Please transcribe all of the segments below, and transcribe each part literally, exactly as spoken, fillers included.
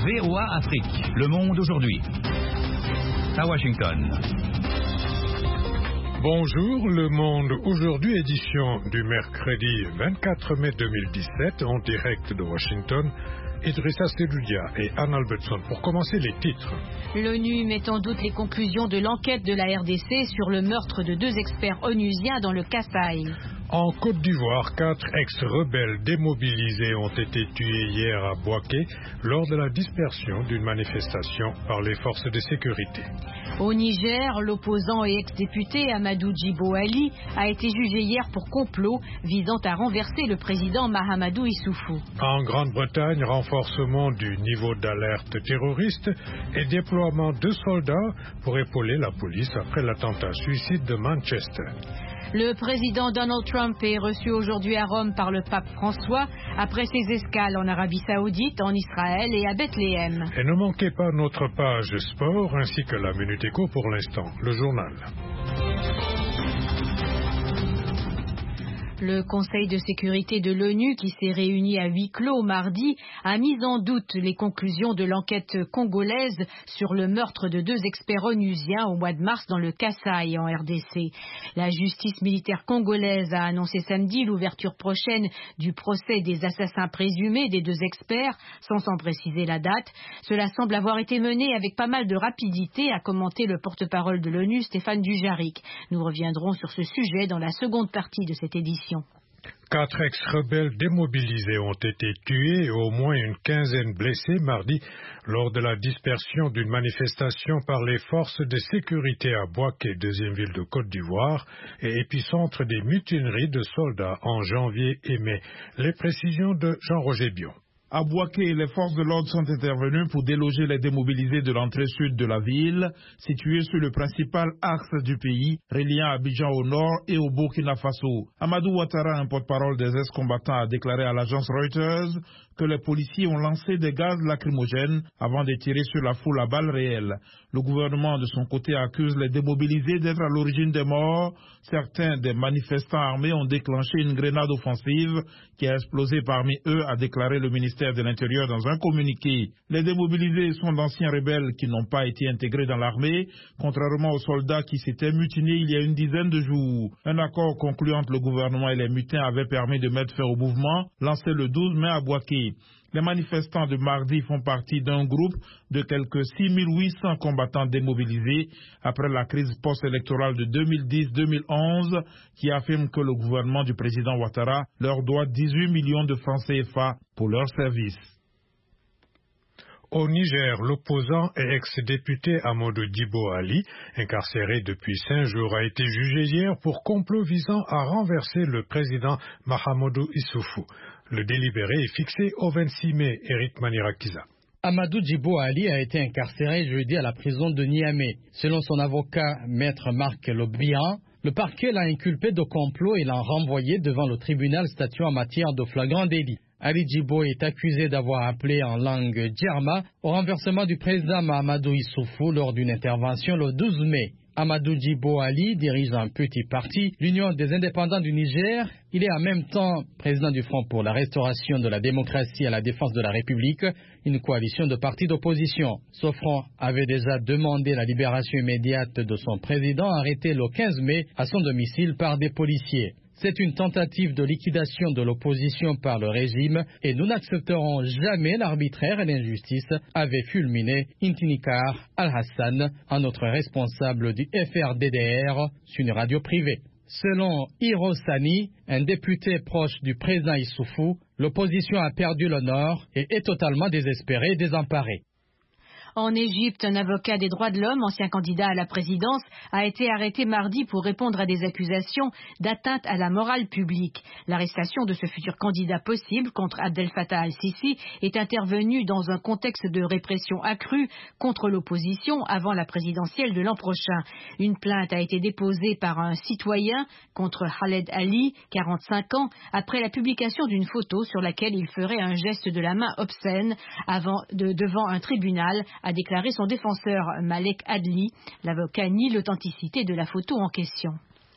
V O A Afrique, Le Monde aujourd'hui. À Washington. Bonjour, Le Monde aujourd'hui, édition du mercredi vingt-quatre mai deux mille dix-sept, en direct de Washington. Idrissa Seloudia et Anne Albertson. Pour commencer, les titres. L'ONU met en doute les conclusions de l'enquête de la R D C sur le meurtre de deux experts onusiens dans le Kasaï. En Côte d'Ivoire, quatre ex-rebelles démobilisés ont été tués hier à Bouaké lors de la dispersion d'une manifestation par les forces de sécurité. Au Niger, l'opposant et ex-député Amadou Djibo Ali a été jugé hier pour complot visant à renverser le président Mahamadou Issoufou. En Grande-Bretagne, renforcement du niveau d'alerte terroriste et déploiement de soldats pour épauler la police après l'attentat suicide de Manchester. Le président Donald Trump est reçu aujourd'hui à Rome par le pape François après ses escales en Arabie Saoudite, en Israël et à Bethléem. Et ne manquez pas notre page sport ainsi que la Minute Éco pour l'instant, le journal. Le Conseil de sécurité de l'ONU, qui s'est réuni à huis clos mardi, a mis en doute les conclusions de l'enquête congolaise sur le meurtre de deux experts onusiens au mois de mars dans le Kasaï en R D C. La justice militaire congolaise a annoncé samedi l'ouverture prochaine du procès des assassins présumés des deux experts, sans en préciser la date. Cela semble avoir été mené avec pas mal de rapidité, a commenté le porte-parole de l'ONU, Stéphane Dujarric. Nous reviendrons sur ce sujet dans la seconde partie de cette édition. Quatre ex-rebelles démobilisés ont été tués et au moins une quinzaine blessés mardi lors de la dispersion d'une manifestation par les forces de sécurité à Bouaké, deuxième ville de Côte d'Ivoire, et épicentre des mutineries de soldats en janvier et mai. Les précisions de Jean-Roger Bion. À Bouaké, les forces de l'ordre sont intervenues pour déloger les démobilisés de l'entrée sud de la ville, située sur le principal axe du pays, reliant Abidjan au nord et au Burkina Faso. Amadou Ouattara, un porte-parole des ex-combattants, a déclaré à l'agence Reuters que les policiers ont lancé des gaz lacrymogènes avant de tirer sur la foule à balles réelles. Le gouvernement, de son côté, accuse les démobilisés d'être à l'origine des morts. Certains des manifestants armés ont déclenché une grenade offensive qui a explosé parmi eux, a déclaré le ministère de l'Intérieur dans un communiqué. Les démobilisés sont d'anciens rebelles qui n'ont pas été intégrés dans l'armée, contrairement aux soldats qui s'étaient mutinés il y a une dizaine de jours. Un accord conclu entre le gouvernement et les mutins avait permis de mettre fin au mouvement, lancé le douze mai à Bouaké. Les manifestants de mardi font partie d'un groupe de quelques six mille huit cents combattants démobilisés après la crise post-électorale de deux mille dix deux mille onze qui affirme que le gouvernement du président Ouattara leur doit dix-huit millions de francs C F A pour leur service. Au Niger, l'opposant et ex-député Amadou Djibo Ali, incarcéré depuis cinq jours, a été jugé hier pour complot visant à renverser le président Mahamadou Issoufou. Le délibéré est fixé au vingt-six mai. Eric Manirakiza. Amadou Djibo Ali a été incarcéré jeudi à la prison de Niamey. Selon son avocat, maître Marc Lobian, le parquet l'a inculpé de complot et l'a renvoyé devant le tribunal statuant en matière de flagrant délit. Ali Djibo est accusé d'avoir appelé en langue djerma au renversement du président Mahamadou Issoufou lors d'une intervention le douze mai. Amadou Djibo Ali dirige un petit parti, l'Union des indépendants du Niger. Il est en même temps président du Front pour la restauration de la démocratie et la défense de la République, une coalition de partis d'opposition. Ce front avait déjà demandé la libération immédiate de son président arrêté le quinze mai à son domicile par des policiers. C'est une tentative de liquidation de l'opposition par le régime et nous n'accepterons jamais l'arbitraire et l'injustice, avait fulminé Intinikar Al-Hassan, un autre responsable du F R D D R, sur une radio privée. Selon Hiro Sani, un député proche du président Issoufou, l'opposition a perdu le nord et est totalement désespérée et désemparée. En Égypte, un avocat des droits de l'homme, ancien candidat à la présidence, a été arrêté mardi pour répondre à des accusations d'atteinte à la morale publique. L'arrestation de ce futur candidat possible contre Abdel Fattah al-Sisi est intervenue dans un contexte de répression accrue contre l'opposition avant la présidentielle de l'an prochain. Une plainte a été déposée par un citoyen contre Khaled Ali, quarante-cinq ans, après la publication d'une photo sur laquelle il ferait un geste de la main obscène avant de, devant un tribunal, a déclaré son défenseur Malek Adli. L'avocat nie l'authenticité de la photo en question.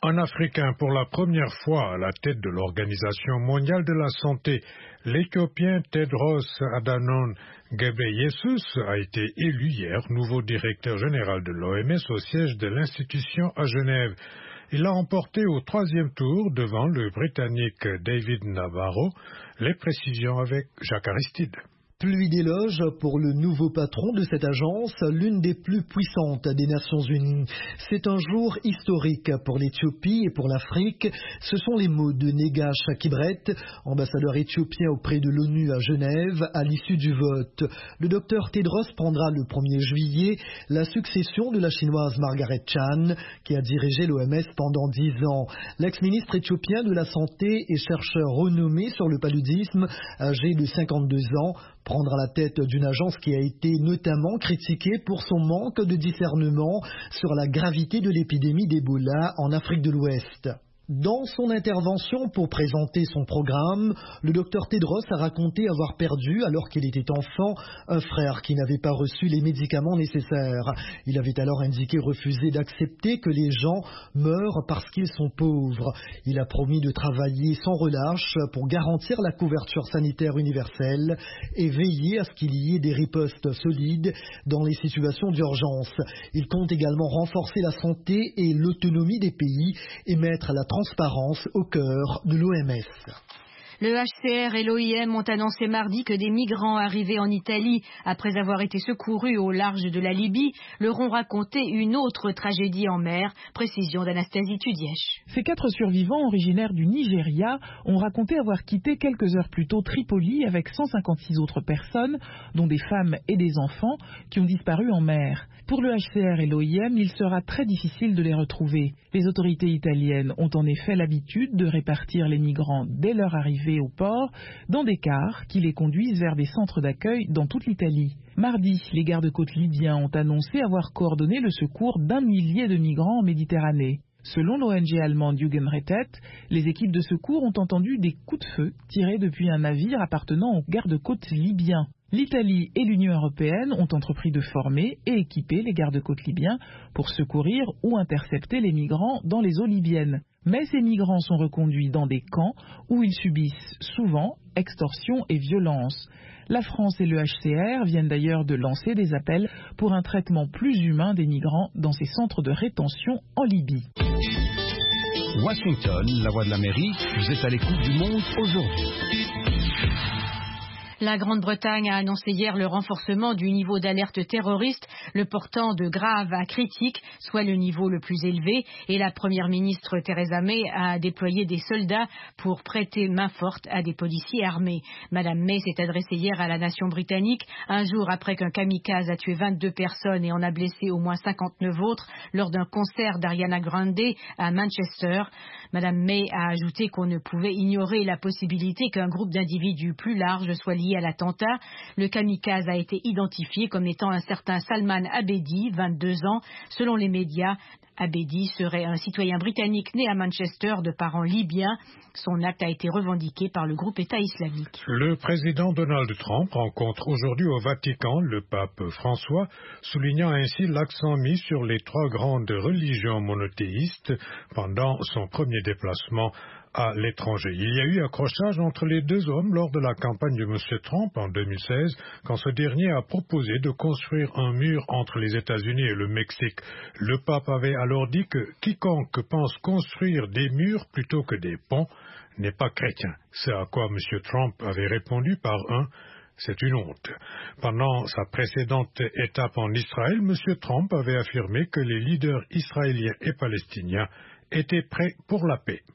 Un Africain pour la première fois à la tête de l'Organisation mondiale de la santé. L'Éthiopien Tedros Adhanom Ghebreyesus a été élu hier nouveau directeur général de l'O M S au siège de l'institution à Genève. Il l'a emporté au troisième tour devant le Britannique David Nabarro. Les précisions avec Jacques Aristide. Pluie d'éloges pour le nouveau patron de cette agence, l'une des plus puissantes des Nations Unies. C'est un jour historique pour l'Éthiopie et pour l'Afrique. Ce sont les mots de Negash Kibret, ambassadeur éthiopien auprès de l'ONU à Genève, à l'issue du vote. Le docteur Tedros prendra le premier juillet la succession de la chinoise Margaret Chan, qui a dirigé l'O M S pendant dix ans. L'ex-ministre éthiopien de la Santé et chercheur renommé sur le paludisme, âgé de cinquante-deux ans, prendra la tête d'une agence qui a été notamment critiquée pour son manque de discernement sur la gravité de l'épidémie d'Ebola en Afrique de l'Ouest. Dans son intervention pour présenter son programme, le docteur Tedros a raconté avoir perdu, alors qu'il était enfant, un frère qui n'avait pas reçu les médicaments nécessaires. Il avait alors indiqué refuser d'accepter que les gens meurent parce qu'ils sont pauvres. Il a promis de travailler sans relâche pour garantir la couverture sanitaire universelle et veiller à ce qu'il y ait des ripostes solides dans les situations d'urgence. Il compte également renforcer la santé et l'autonomie des pays et mettre la transparence au cœur de l'O M S. Le H C R et l'O I M ont annoncé mardi que des migrants arrivés en Italie après avoir été secourus au large de la Libye leur ont raconté une autre tragédie en mer. Précision d'Anastasie Tudièche. Ces quatre survivants originaires du Nigeria ont raconté avoir quitté quelques heures plus tôt Tripoli avec cent cinquante-six autres personnes, dont des femmes et des enfants, qui ont disparu en mer. Pour le H C R et l'O I M, il sera très difficile de les retrouver. Les autorités italiennes ont en effet l'habitude de répartir les migrants dès leur arrivée au port dans des cars qui les conduisent vers des centres d'accueil dans toute l'Italie. Mardi, les gardes-côtes libyens ont annoncé avoir coordonné le secours d'un millier de migrants en Méditerranée. Selon l'O N G allemande Jugendrettet, les équipes de secours ont entendu des coups de feu tirés depuis un navire appartenant aux gardes-côtes libyens. L'Italie et l'Union européenne ont entrepris de former et équiper les gardes-côtes libyens pour secourir ou intercepter les migrants dans les eaux libyennes. Mais ces migrants sont reconduits dans des camps où ils subissent souvent extorsion et violence. La France et le H C R viennent d'ailleurs de lancer des appels pour un traitement plus humain des migrants dans ces centres de rétention en Libye. Washington, la voix de l'Amérique, vous êtes à l'écoute du monde aujourd'hui. La Grande-Bretagne a annoncé hier le renforcement du niveau d'alerte terroriste, le portant de grave à critique, soit le niveau le plus élevé, et la première ministre Theresa May a déployé des soldats pour prêter main forte à des policiers armés. Madame May s'est adressée hier à la nation britannique, un jour après qu'un kamikaze a tué vingt-deux personnes et en a blessé au moins cinquante-neuf autres lors d'un concert d'Ariana Grande à Manchester. Madame May a ajouté qu'on ne pouvait ignorer la possibilité qu'un groupe d'individus plus large soit lié à l'attentat. Le kamikaze a été identifié comme étant un certain Salman Abedi, vingt-deux ans. Selon les médias, Abedi serait un citoyen britannique né à Manchester de parents libyens. Son acte a été revendiqué par le groupe État islamique. Le président Donald Trump rencontre aujourd'hui au Vatican le pape François, soulignant ainsi l'accent mis sur les trois grandes religions monothéistes pendant son premier déplacement à l'étranger. Il y a eu accrochage entre les deux hommes lors de la campagne de M. Trump en deux mille seize, quand ce dernier a proposé de construire un mur entre les États-Unis et le Mexique. Le pape avait alors dit que quiconque pense construire des murs plutôt que des ponts n'est pas chrétien. C'est à quoi M. Trump avait répondu par un « c'est une honte ». Pendant sa précédente étape en Israël, M. Trump avait affirmé que les leaders israéliens et palestiniens étaient prêts pour la paix.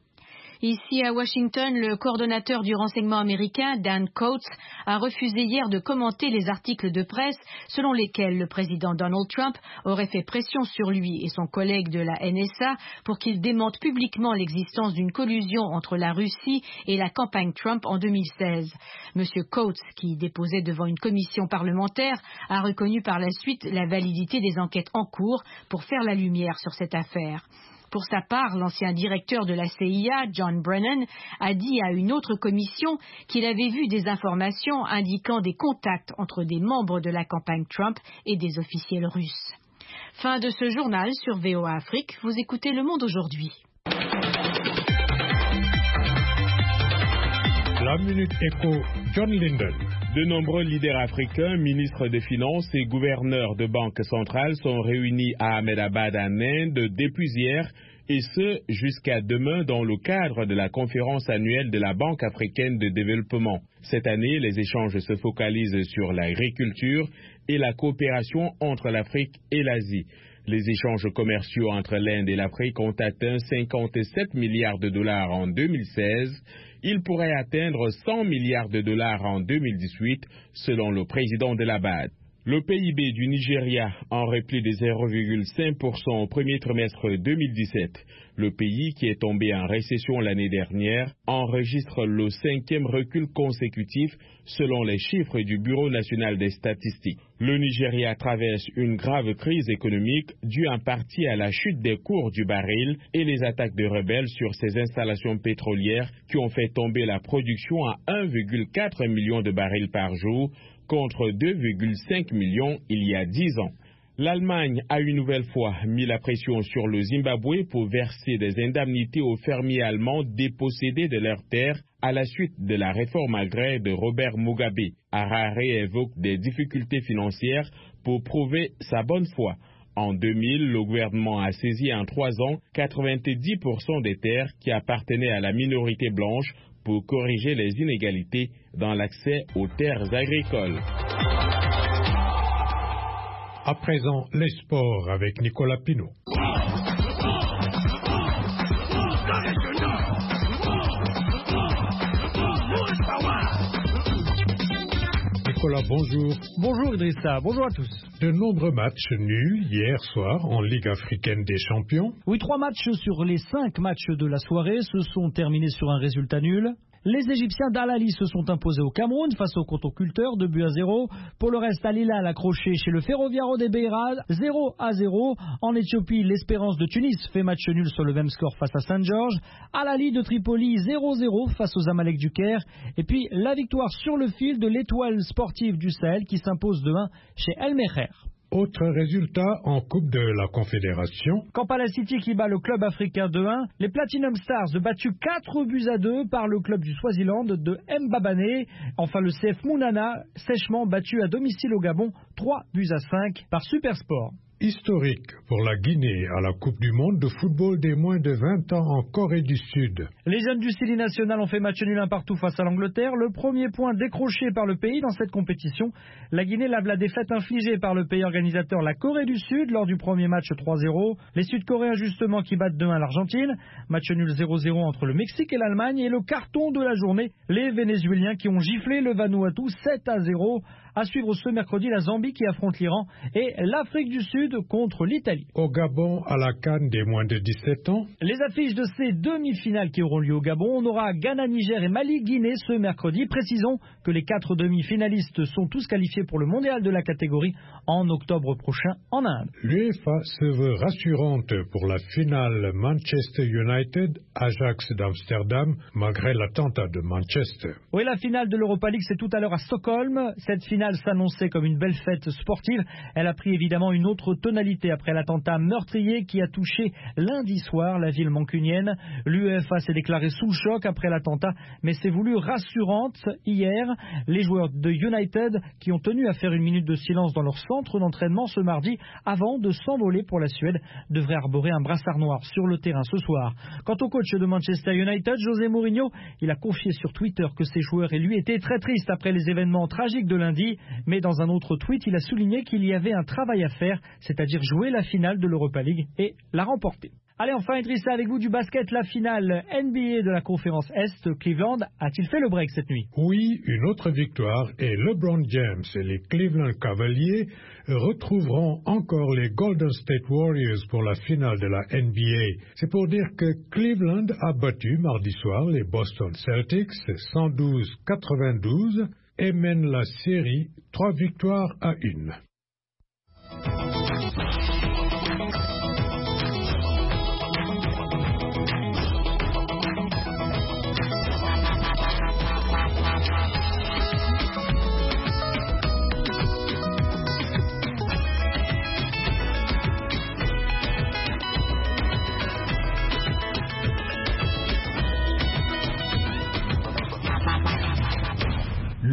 Ici à Washington, le coordonnateur du renseignement américain, Dan Coats, a refusé hier de commenter les articles de presse selon lesquels le président Donald Trump aurait fait pression sur lui et son collègue de la N S A pour qu'ils démentent publiquement l'existence d'une collusion entre la Russie et la campagne Trump en deux mille seize. Monsieur Coats, qui déposait devant une commission parlementaire, a reconnu par la suite la validité des enquêtes en cours pour faire la lumière sur cette affaire. Pour sa part, l'ancien directeur de la C I A, John Brennan, a dit à une autre commission qu'il avait vu des informations indiquant des contacts entre des membres de la campagne Trump et des officiels russes. Fin de ce journal sur V O A Afrique. Vous écoutez Le Monde aujourd'hui. La Minute Éco, John Linden. De nombreux leaders africains, ministres des Finances et gouverneurs de banques centrales sont réunis à Ahmedabad en Inde depuis hier, et ce jusqu'à demain dans le cadre de la conférence annuelle de la Banque africaine de développement. Cette année, les échanges se focalisent sur l'agriculture et la coopération entre l'Afrique et l'Asie. Les échanges commerciaux entre l'Inde et l'Afrique ont atteint cinquante-sept milliards de dollars en deux mille seize. Ils pourraient atteindre cent milliards de dollars en deux mille dix-huit, selon le président de la B A D. Le P I B du Nigeria en repli de zéro virgule cinq pour cent au premier trimestre deux mille dix-sept. Le pays, qui est tombé en récession l'année dernière, enregistre le cinquième recul consécutif selon les chiffres du Bureau national des statistiques. Le Nigeria traverse une grave crise économique due en partie à la chute des cours du baril et les attaques de rebelles sur ses installations pétrolières qui ont fait tomber la production à un virgule quatre million de barils par jour contre deux virgule cinq millions il y a dix ans. L'Allemagne a une nouvelle fois mis la pression sur le Zimbabwe pour verser des indemnités aux fermiers allemands dépossédés de leurs terres à la suite de la réforme agraire de Robert Mugabe. Harare évoque des difficultés financières pour prouver sa bonne foi. En deux mille, le gouvernement a saisi en trois ans quatre-vingt-dix pour cent des terres qui appartenaient à la minorité blanche pour corriger les inégalités dans l'accès aux terres agricoles. À présent, les sports avec Nicolas Pinault. Nicolas, bonjour. Bonjour Idrissa, bonjour à tous. De nombreux matchs nuls hier soir en Ligue africaine des champions. Oui, trois matchs sur les cinq matchs de la soirée se sont terminés sur un résultat nul. Les Égyptiens d'Al Ahly se sont imposés au Cameroun face aux contoculteurs, deux buts à zéro. Pour le reste, Al Hilal accroché chez le Ferroviario de Beira, zéro à zéro. En Éthiopie, l'Espérance de Tunis fait match nul sur le même score face à Saint-Georges. Al Ahly de Tripoli, zéro zéro face aux Amalek du Caire. Et puis, la victoire sur le fil de l'Étoile sportive du Sahel qui s'impose de un chez El Meher. Autre résultat en Coupe de la Confédération. Kampala City qui bat le club africain deux un. Les Platinum Stars battus quatre buts à deux par le club du Swaziland de Mbabane. Enfin le C F Mounana sèchement battu à domicile au Gabon trois buts à cinq par Supersport. Historique pour la Guinée à la Coupe du Monde de football des moins de vingt ans en Corée du Sud. Les jeunes du Sili National ont fait match nul un partout face à l'Angleterre. Le premier point décroché par le pays dans cette compétition. La Guinée lave la défaite infligée par le pays organisateur, la Corée du Sud, lors du premier match trois zéro. Les Sud-Coréens justement qui battent deux un l'Argentine. Match nul zéro zéro entre le Mexique et l'Allemagne. Et le carton de la journée, les Vénézuéliens qui ont giflé le Vanuatu sept à zéro. À suivre ce mercredi, la Zambie qui affronte l'Iran et l'Afrique du Sud contre l'Italie. Au Gabon, à la CAN des moins de dix-sept ans. Les affiches de ces demi-finales qui auront lieu au Gabon, on aura Ghana, Niger et Mali-Guinée ce mercredi. Précisons que les quatre demi-finalistes sont tous qualifiés pour le mondial de la catégorie en octobre prochain en Inde. L'UEFA se veut rassurante pour la finale Manchester United-Ajax d'Amsterdam malgré l'attentat de Manchester. Oui, la finale de l'Europa League, c'est tout à l'heure à Stockholm. Cette finale s'annonçait comme une belle fête sportive. Elle a pris évidemment une autre tonalité après l'attentat meurtrier qui a touché lundi soir la ville mancunienne. L'UEFA s'est déclarée sous le choc après l'attentat, mais s'est voulu rassurante hier. Les joueurs de United qui ont tenu à faire une minute de silence dans leur centre d'entraînement ce mardi avant de s'envoler pour la Suède devraient arborer un brassard noir sur le terrain ce soir. Quant au coach de Manchester United, José Mourinho, il a confié sur Twitter que ses joueurs et lui étaient très tristes après les événements tragiques de lundi. Mais dans un autre tweet, il a souligné qu'il y avait un travail à faire, c'est-à-dire jouer la finale de l'Europa League et la remporter. Allez, enfin, Idrissa, avec vous du basket, la finale N B A de la conférence Est, Cleveland, a-t-il fait le break cette nuit? Oui, une autre victoire et LeBron James et les Cleveland Cavaliers retrouveront encore les Golden State Warriors pour la finale de la N B A. C'est pour dire que Cleveland a battu mardi soir les Boston Celtics cent douze à quatre-vingt-douze et mène la série trois victoires à une.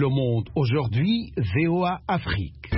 Le Monde aujourd'hui, V O A Afrique.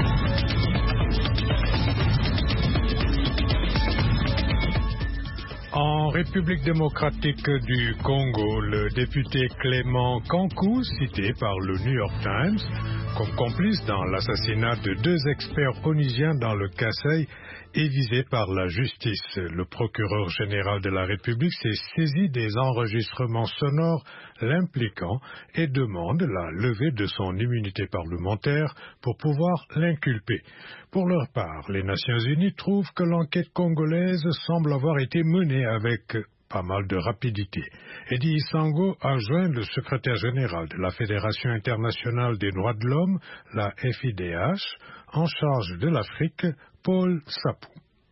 En République démocratique du Congo, le député Clément Kankou, cité par le New York Times comme complice dans l'assassinat de deux experts onusiens dans le Kasaï, est visé par la justice. Le procureur général de la République s'est saisi des enregistrements sonores l'impliquant et demande la levée de son immunité parlementaire pour pouvoir l'inculper. Pour leur part, les Nations Unies trouvent que l'enquête congolaise semble avoir été menée avec pas mal de rapidité. Eddie Isango a joint le secrétaire général de la Fédération internationale des droits de l'homme, la F I D H, en charge de l'Afrique, Paul Sapou.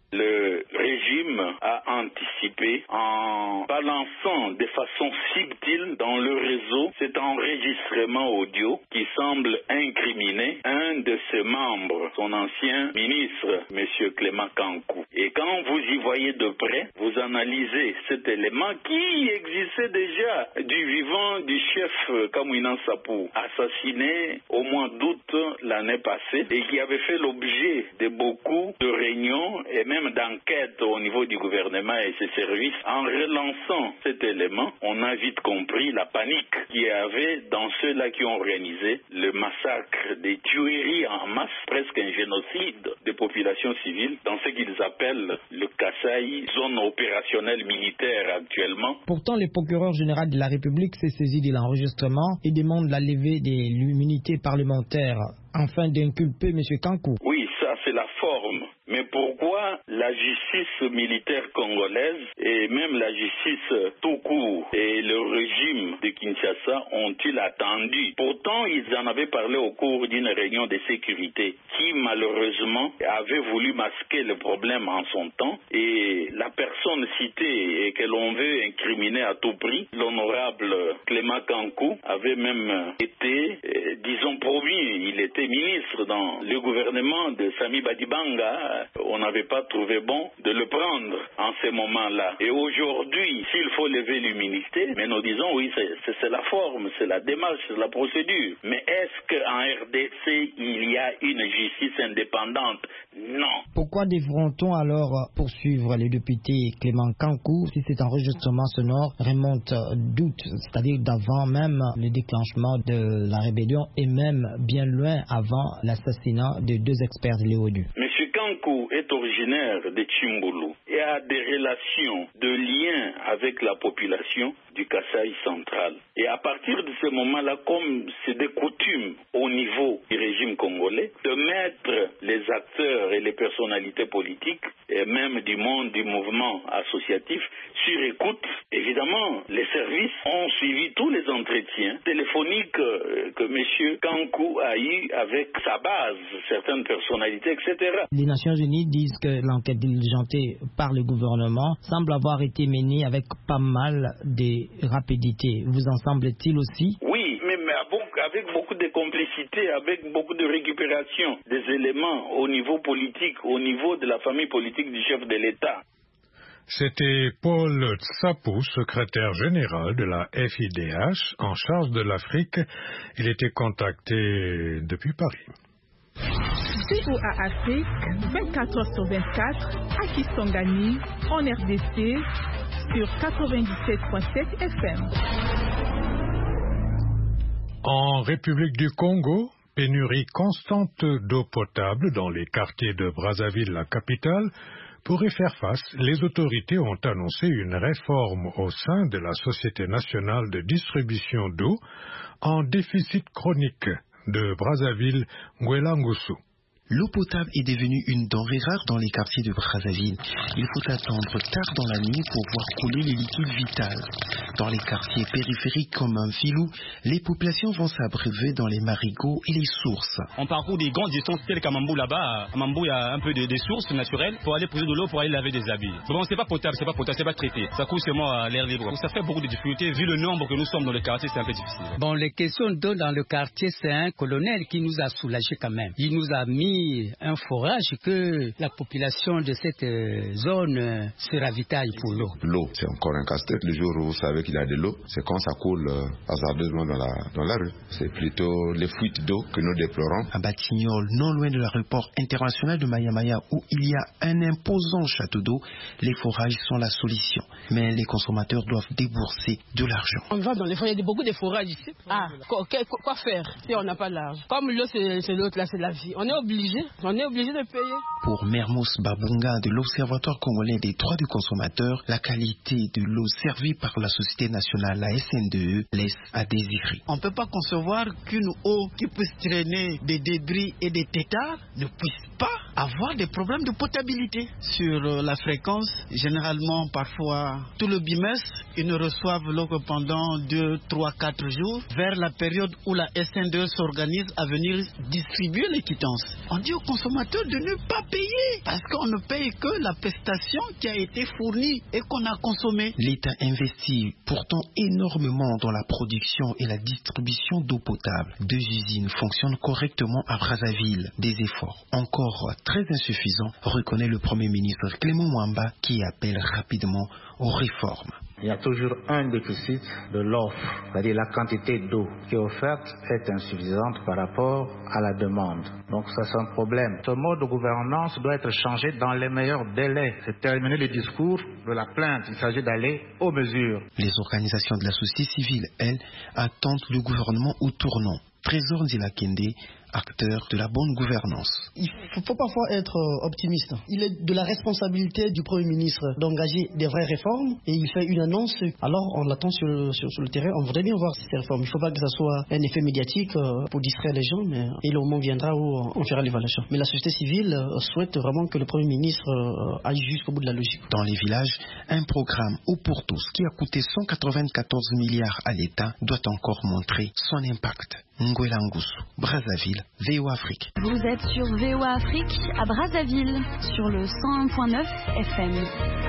Le régime a anticipé en balançant de façon subtile dans le réseau cet enregistrement audio qui semble incriminer un de ses membres, son ancien ministre, M. Clément Kankou. Et quand vous y voyez de près, vous analysez cet élément qui existait déjà du vivant du chef Kamwina Sapou, assassiné au mois d'août l'année passée et qui avait fait l'objet de beaucoup de réunions et même d'enquête au niveau du gouvernement et ses services. En relançant cet élément, on a vite compris la panique qu'il y avait dans ceux-là qui ont organisé le massacre, des tueries en masse, presque un génocide des populations civiles dans ce qu'ils appellent le Kasaï, zone opérationnelle militaire actuellement. Pourtant, le procureur général de la République s'est saisi de l'enregistrement et demande la levée de l'immunité parlementaire afin d'inculper M. Kankou. Oui, ça c'est la forme. Mais pourquoi la justice militaire congolaise et même la justice tout court et le régime de Kinshasa ont-ils attendu? Pourtant, ils en avaient parlé au cours d'une réunion de sécurité qui malheureusement avait voulu masquer le problème en son temps et la personne citée et que l'on veut incriminer à tout prix, l'honorable Clément Kankou, avait même été, eh, disons, promu. Il était ministre dans le gouvernement de Sami Badibanga. On n'avait pas trouvé bon de le prendre en ces moments-là. Et aujourd'hui, s'il faut lever l'immunité, mais nous disons oui, c'est la forme, c'est la démarche, c'est la procédure. Mais est-ce qu'en R D C, il y a une justice indépendante? Non. Pourquoi devront-on alors poursuivre le député Clément Kankou si cet enregistrement sonore remonte d'août, c'est-à-dire d'avant même le déclenchement de la rébellion et même bien loin avant l'assassinat de deux experts de l'E-O-D U? Monsieur Kankou est originaire de Tchimboulou et a des relations de lien avec la population du Kasaï central. Et à partir de ce moment-là, comme c'est des coutumes au niveau du régime congolais, de mettre les acteurs et les personnalités politiques, et même du monde du mouvement associatif, sur écoute, évidemment, les services ont suivi tous les entretiens téléphoniques que M. Kankou a eu avec sa base, certaines personnalités, et cetera. Les Nations Unies disent que l'enquête diligentée par le gouvernement semble avoir été menée avec pas mal de rapidité. Vous en semble-t-il aussi? Oui, mais avec beaucoup de complicité, avec beaucoup de récupération des éléments au niveau politique, au niveau de la famille politique du chef de l'État. C'était Paul Sapou, secrétaire général de la F I D H en charge de l'Afrique. Il était contacté depuis Paris. V O A Afrique, vingt-quatre heures sur vingt-quatre, à Kisangani, en R D C, sur quatre-vingt-dix-sept virgule sept F M. En République du Congo, pénurie constante d'eau potable dans les quartiers de Brazzaville, la capitale. Pour y faire face, les autorités ont annoncé une réforme au sein de la Société nationale de distribution d'eau en déficit chronique de Brazzaville, Ngwela-Ngusu. L'eau potable est devenue une denrée rare dans les quartiers de Brazzaville. Il faut attendre tard dans la nuit pour voir couler les liquides vitaux. Dans les quartiers périphériques comme Mfilou, les populations vont s'abreuver dans les marigots et les sources. On parcourt des grandes distances telles qu'à Mambou là-bas. À Mambou, il y a un peu de, des sources naturelles pour aller poser de l'eau pour aller laver des habits. Bon, c'est pas potable, c'est pas potable, c'est pas traité. Ça coule seulement à l'air libre. Ça fait beaucoup de difficultés. Vu le nombre que nous sommes dans le quartier, c'est un peu difficile. Bon, les questions d'eau dans le quartier, c'est un colonel qui nous a soulagés quand même. Il nous a mis fournir un forage que la population de cette zone se ravitaille pour l'eau. L'eau, c'est encore un casse-tête. Le jour où vous savez qu'il y a de l'eau, c'est quand ça coule euh, hasardeusement dans la, dans la rue. C'est plutôt les fuites d'eau que nous déplorons. À Batignolles, non loin de l'aéroport international de Maya-Maya, où il y a un imposant château d'eau, les forages sont la solution. Mais les consommateurs doivent débourser de l'argent. On va dans les forages, il y a beaucoup de forages ici. Ah, quoi, quoi faire si on n'a pas l'argent? Comme l'eau, c'est l'autre, là, c'est la vie. On est obligé, on est obligé de payer. Pour Mermos Babunga de l'Observatoire congolais des droits du consommateur, la qualité de l'eau servie par la Société nationale, la S N D E, laisse à désirer. On ne peut pas concevoir qu'une eau qui puisse traîner des débris et des têtards ne puisse pas avoir des problèmes de potabilité. Sur la fréquence, généralement, parfois, tout le bimestre, ils ne reçoivent l'eau que pendant deux, trois, quatre jours, vers la période où la S N D E s'organise à venir distribuer les quittances. On dit aux consommateurs de ne pas payer, parce qu'on ne paye que la prestation qui a été fournie et qu'on a consommée. L'État investit pourtant énormément dans la production et la distribution d'eau potable. Deux usines fonctionnent correctement à Brazzaville. Des efforts encore très insuffisants, reconnaît le Premier ministre Clément Mwamba, qui appelle rapidement aux réformes. Il y a toujours un déficit de l'offre, c'est-à-dire la quantité d'eau qui est offerte est insuffisante par rapport à la demande. Donc ça c'est un problème. Ce mode de gouvernance doit être changé dans les meilleurs délais. C'est terminer le discours de la plainte. Il s'agit d'aller aux mesures. Les organisations de la société civile, elles, attendent le gouvernement au tournant. Trésor Nzilakende, acteur de la bonne gouvernance. Il faut, faut parfois être optimiste. Il est de la responsabilité du Premier ministre d'engager des vraies réformes et il fait une annonce. Alors on l'attend sur, sur, sur le terrain. On voudrait bien voir ces réformes. Il ne faut pas que ça soit un effet médiatique pour distraire les gens, mais et le moment viendra où on fera l'évaluation. Mais la société civile souhaite vraiment que le Premier ministre aille jusqu'au bout de la logique. Dans les villages, un programme Eau pour tous qui a coûté cent quatre-vingt-quatorze milliards à l'État doit encore montrer son impact. Nguela Ngusu, Brazzaville, V O A Afrique. Vous êtes sur V O A Afrique à Brazzaville, sur le cent un point neuf F M.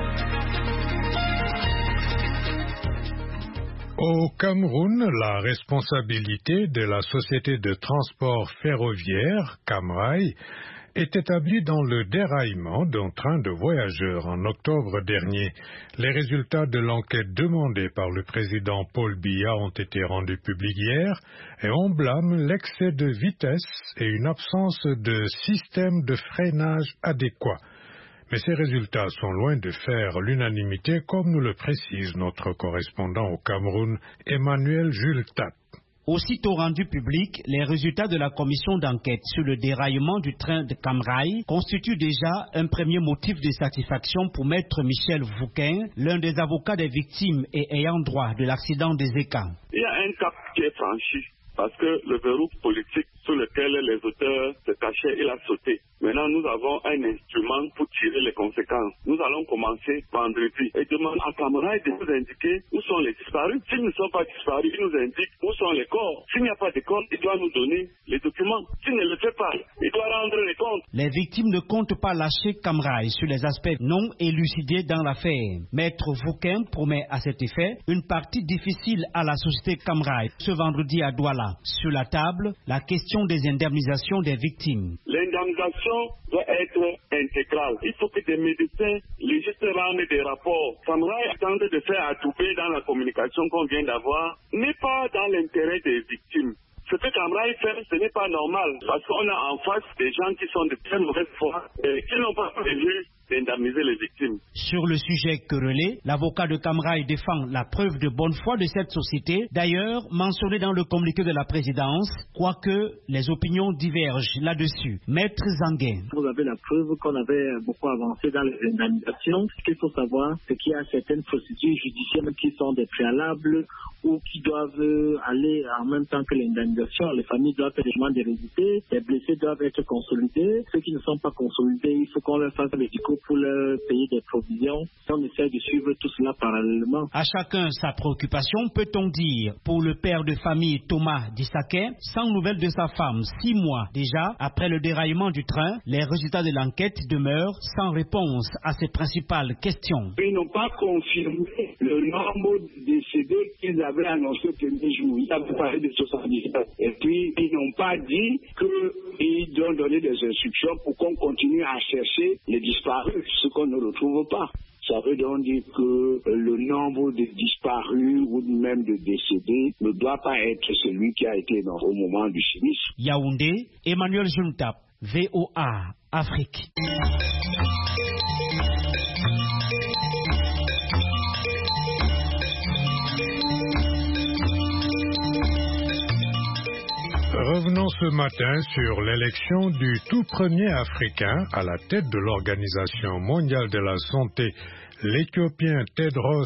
Au Cameroun, la responsabilité de la société de transport ferroviaire, Camrail, est établie dans le déraillement d'un train de voyageurs en octobre dernier. Les résultats de l'enquête demandée par le président Paul Biya ont été rendus publics hier et on blâme l'excès de vitesse et une absence de système de freinage adéquat. Mais ces résultats sont loin de faire l'unanimité, comme nous le précise notre correspondant au Cameroun, Emmanuel Jules Tapp. Aussitôt rendu public, les résultats de la commission d'enquête sur le déraillement du train de Camrail constituent déjà un premier motif de satisfaction pour maître Michel Vouquin, l'un des avocats des victimes et ayant droit de l'accident des Écans. Il y a un cap qui est franchi parce que le verrou politique sur lequel les auteurs se cachaient, il a sauté. Maintenant, nous avons un instrument pour tirer les conséquences. Nous allons commencer vendredi et demander à Camrail de nous indiquer où sont les disparus. S'ils ne sont pas disparus, il nous indique où sont les corps. S'il n'y a pas de corps, il doit nous donner les documents. S'il ne le fait pas, il doit rendre les comptes. Les victimes ne comptent pas lâcher Camrail sur les aspects non élucidés dans l'affaire. Maître Vouquin promet à cet effet une partie difficile à la société Camrail ce vendredi à Douala. Sur la table, la question des indemnisations des victimes. L'indemnisation doit être intégrale. Il faut que des médecins légistes rendent des rapports. Camrail tente de faire atouper dans la communication qu'on vient d'avoir n'est pas dans l'intérêt des victimes. Ce que Camrail fait, ce n'est pas normal parce qu'on a en face des gens qui sont de très mauvaise foi et qui n'ont pas prévu d'indemniser les victimes. Sur le sujet querellé, l'avocat de Camrail défend la preuve de bonne foi de cette société, d'ailleurs mentionnée dans le communiqué de la présidence, quoique les opinions divergent là-dessus. Maître Zanguin. Vous avez la preuve qu'on avait beaucoup avancé dans les indemnisations. Ce qu'il faut savoir, c'est qu'il y a certaines procédures judiciaires qui sont des préalables ou qui doivent aller en même temps que l'indemnisation. Les familles doivent faire des demandes de résultats, les blessés doivent être consolidés. Ceux qui ne sont pas consolidés, il faut qu'on leur fasse les échos pour leur payer des provisions. On essaie de suivre tout cela parallèlement. À chacun sa préoccupation, peut-on dire. Pour le père de famille Thomas Dissaquet, sans nouvelles de sa femme, six mois déjà après le déraillement du train, les résultats de l'enquête demeurent sans réponse à ses principales questions. Ils n'ont pas confirmé le nombre de décédés qu'ils avaient annoncé le premier jour. Ils avaient parlé de soixante-dix-sept. Et puis, ils n'ont pas dit qu'ils ont donné des instructions pour qu'on continue à chercher les disparus, ce qu'on ne retrouve pas. Ça veut donc dire que le nombre de disparus ou même de décédés ne doit pas être celui qui a été dans au moment du sinistre. Yaoundé, Emmanuel Juntap, V O A, Afrique. Revenons ce matin sur l'élection du tout premier Africain à la tête de l'Organisation mondiale de la santé. L'Éthiopien Tedros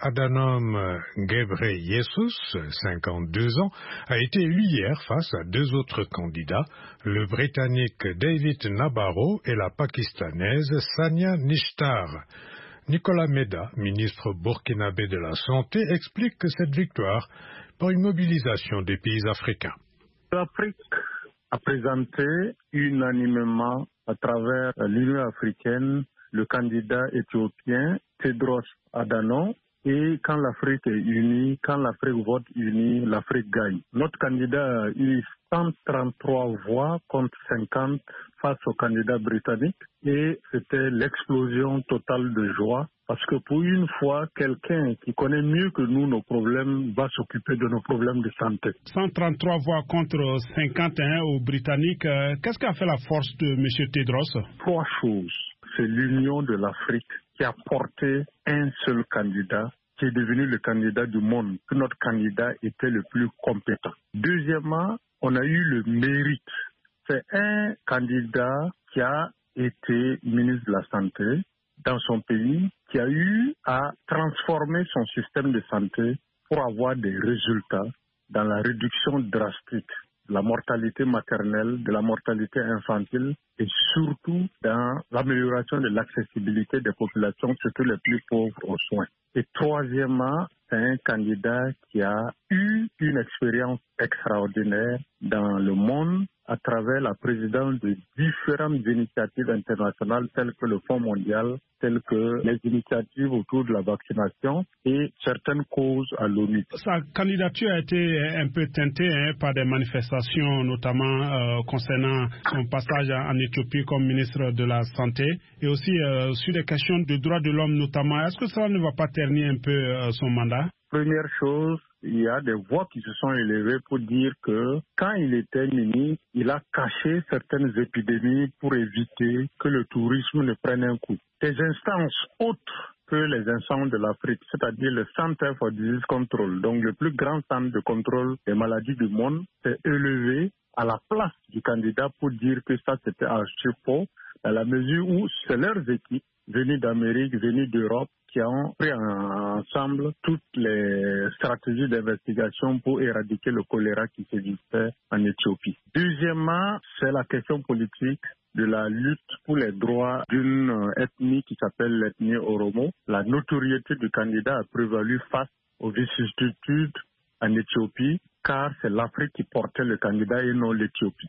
Adhanom Ghebreyesus, cinquante-deux ans, a été élu hier face à deux autres candidats, le Britannique David Nabarro et la Pakistanaise Sania Nishtar. Nicolas Meda, ministre burkinabé de la Santé, explique que cette victoire par une mobilisation des pays africains. L'Afrique a présenté unanimement à travers l'Union africaine le candidat éthiopien Tedros Adhanom, et quand l'Afrique est unie, quand l'Afrique vote unie, l'Afrique gagne. Notre candidat a eu cent trente-trois voix contre cinquante face au candidat britannique, et c'était l'explosion totale de joie parce que pour une fois, quelqu'un qui connaît mieux que nous nos problèmes va s'occuper de nos problèmes de santé. cent trente-trois voix contre cinquante et un aux Britanniques. Qu'est-ce qui a fait la force de M. Tedros? Trois choses. C'est l'union de l'Afrique qui a porté un seul candidat, qui est devenu le candidat du monde, que notre candidat était le plus compétent. Deuxièmement, on a eu le mérite. C'est un candidat qui a été ministre de la Santé dans son pays, qui a eu à transformer son système de santé pour avoir des résultats dans la réduction drastique de la mortalité maternelle, de la mortalité infantile et surtout dans l'amélioration de l'accessibilité des populations, surtout les plus pauvres, aux soins. Et troisièmement, c'est un candidat qui a eu une expérience extraordinaire dans le monde à travers la présidence de différentes initiatives internationales telles que le Fonds mondial, telles que les initiatives autour de la vaccination et certaines causes à l'ONU. Sa candidature a été un peu teintée hein, par des manifestations, notamment euh, concernant son passage en Éthiopie comme ministre de la Santé et aussi euh, sur des questions de droits de l'homme notamment. Est-ce que cela ne va pas ternir un peu euh, son mandat? Première chose, il y a des voix qui se sont élevées pour dire que quand il était ministre, il a caché certaines épidémies pour éviter que le tourisme ne prenne un coup. Des instances autres que les instances de l'Afrique, c'est-à-dire le Center for Disease Control, donc le plus grand centre de contrôle des maladies du monde, s'est élevé à la place du candidat pour dire que ça c'était un faux, dans la mesure où c'est leurs équipes venues d'Amérique, venues d'Europe, qui ont pris ensemble toutes les stratégies d'investigation pour éradiquer le choléra qui existait en Éthiopie. Deuxièmement, c'est la question politique de la lutte pour les droits d'une ethnie qui s'appelle l'ethnie Oromo. La notoriété du candidat a prévalu face aux vicissitudes en Éthiopie, car c'est l'Afrique qui portait le candidat et non l'Éthiopie.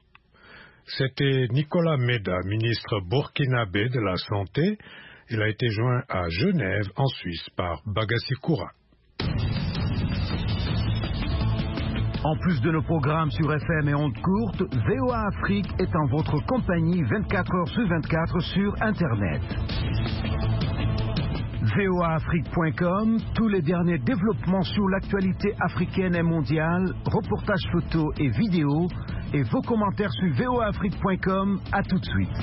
C'était Nicolas Meda, ministre burkinabé de la Santé. Il a été joint à Genève, en Suisse, par Bagassi Koura. En plus de nos programmes sur F M et ondes courtes, V O A Afrique est en votre compagnie vingt-quatre heures sur vingt-quatre sur Internet. V O A Afrique point com, tous les derniers développements sur l'actualité africaine et mondiale, reportages photos et vidéos, et vos commentaires sur V O A Afrique point com. À tout de suite.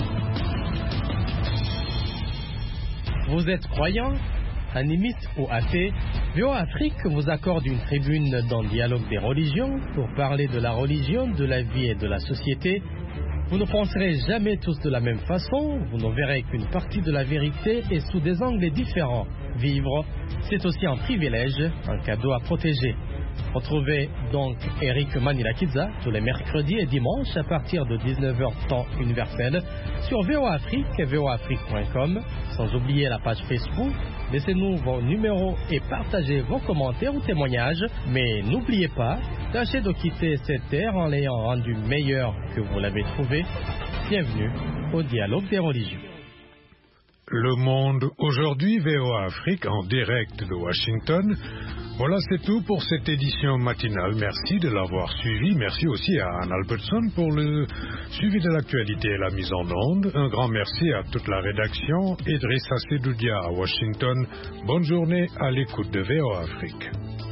Vous êtes croyant, animiste ou athée, V O A Afrique vous accorde une tribune dans le dialogue des religions pour parler de la religion, de la vie et de la société. Vous ne penserez jamais tous de la même façon, vous ne verrez qu'une partie de la vérité et sous des angles différents. Vivre, c'est aussi un privilège, un cadeau à protéger. Retrouvez donc Eric Manilakidza tous les mercredis et dimanches à partir de dix-neuf heures temps universel sur V O A Afrique et V O A Afrique point com. Sans oublier la page Facebook. Laissez-nous vos numéros et partagez vos commentaires ou témoignages. Mais n'oubliez pas, tâchez de quitter cette terre en l'ayant rendue meilleure que vous l'avez trouvée. Bienvenue au Dialogue des religions. Le Monde aujourd'hui, V O A Afrique en direct de Washington. Voilà, c'est tout pour cette édition matinale. Merci de l'avoir suivi. Merci aussi à Anne Albertson pour le suivi de l'actualité et la mise en onde. Un grand merci à toute la rédaction. Idrissa Sedoudia à Washington. Bonne journée à l'écoute de V O A Afrique.